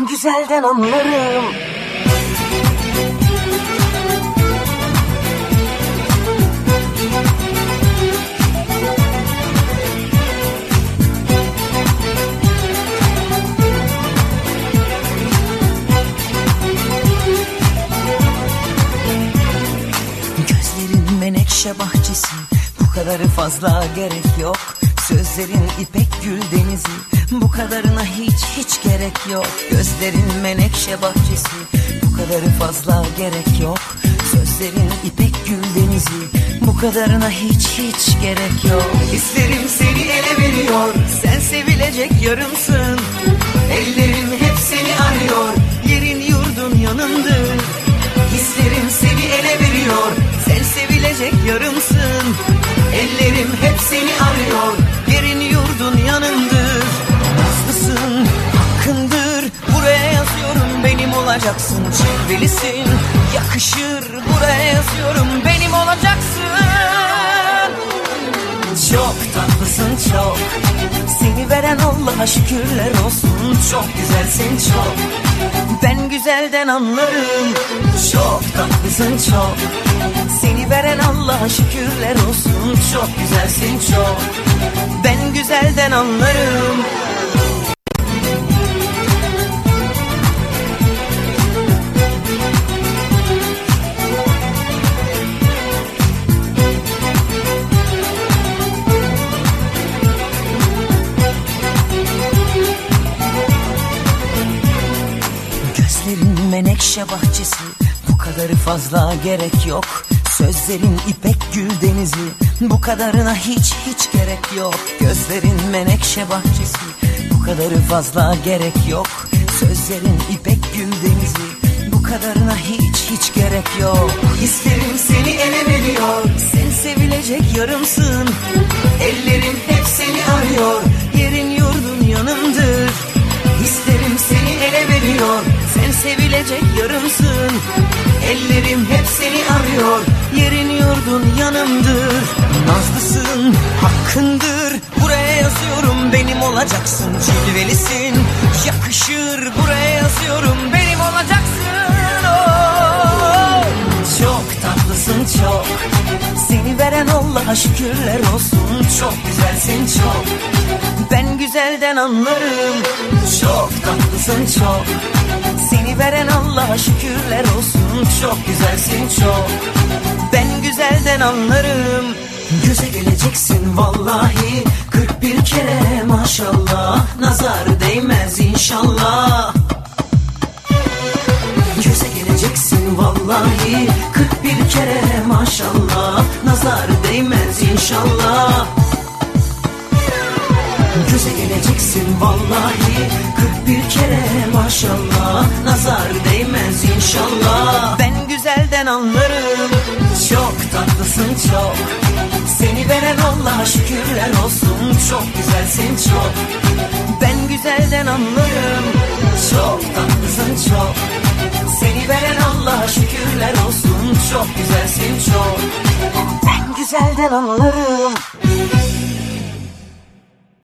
güzelden anlarım. Gözlerin menekşe bahçesi, bu kadarı fazla gerek yok. Sözlerin ipek gül denizi, bu kadarına hiç gerek yok. Gözlerin menekşe bahçesi, bu kadarı fazla gerek yok. Sözlerin ipek gül denizi, bu kadarına hiç gerek yok. Hislerim seni ele veriyor, sen sevilecek yarımsın. Ellerim hep seni arıyor, yerin yurdun yanındır. Hislerim seni ele veriyor, sen sevilecek yarımsın. Ellerim hep seni arıyor, yerin yurdun yanındır. Nazlısın, hakkındır, buraya yazıyorum benim olacaksın. Cilvelisin, yakışır, buraya yazıyorum benim olacaksın. Çok tatlısın çok, seni veren Allah'a şükürler olsun. Çok güzelsin çok, ben güzelden anlarım. Çok tatlısın çok, seni veren Allah'a şükürler olsun. Çok güzelsin çok, ben güzelden anlarım. Gözlerin menekşe bahçesi, bu kadarı fazla gerek yok. Sözlerin ipek gül denizi, bu kadarına hiç gerek yok. Gözlerin menekşe bahçesi, bu kadarı fazla gerek yok. Sözlerin ipek gül denizi, bu kadarına hiç gerek yok. Hislerim seni ele veriyor, sen sevilecek yarımsın. Ellerim hep seni arıyor, yerin yurdun yanındır. Hislerim seni ele veriyor, sen sevilecek yarımsın. Ellerim hep seni arıyor, yerin yurdun yanımdır. Nazlısın, hakkındır, buraya yazıyorum benim olacaksın. Cilvelisin, yakışır, buraya yazıyorum benim olacaksın. Oh! Çok tatlısın çok, seni veren Allah'a şükürler olsun. Çok güzelsin çok, ben güzelden anlarım. Çok tatlısın çok, seni veren Allah'a şükürler olsun. Çok güzelsin çok, ben güzelden anlarım. Göze geleceksin vallahi 41 kere maşallah, nazar değmez inşallah. Göze geleceksin vallahi 41 kere maşallah, nazar değmez inşallah. Göze geleceksin vallahi 41 kere maşallah, nazar değmez inşallah. Ben güzelden anlarım. Çok tatlısın çok, seni veren Allah'a şükürler olsun. Çok güzelsin çok, ben güzelden anlarım. Çok tatlısın çok, seni veren Allah'a şükürler olsun. Çok güzelsin çok, Ben güzelden anlarım.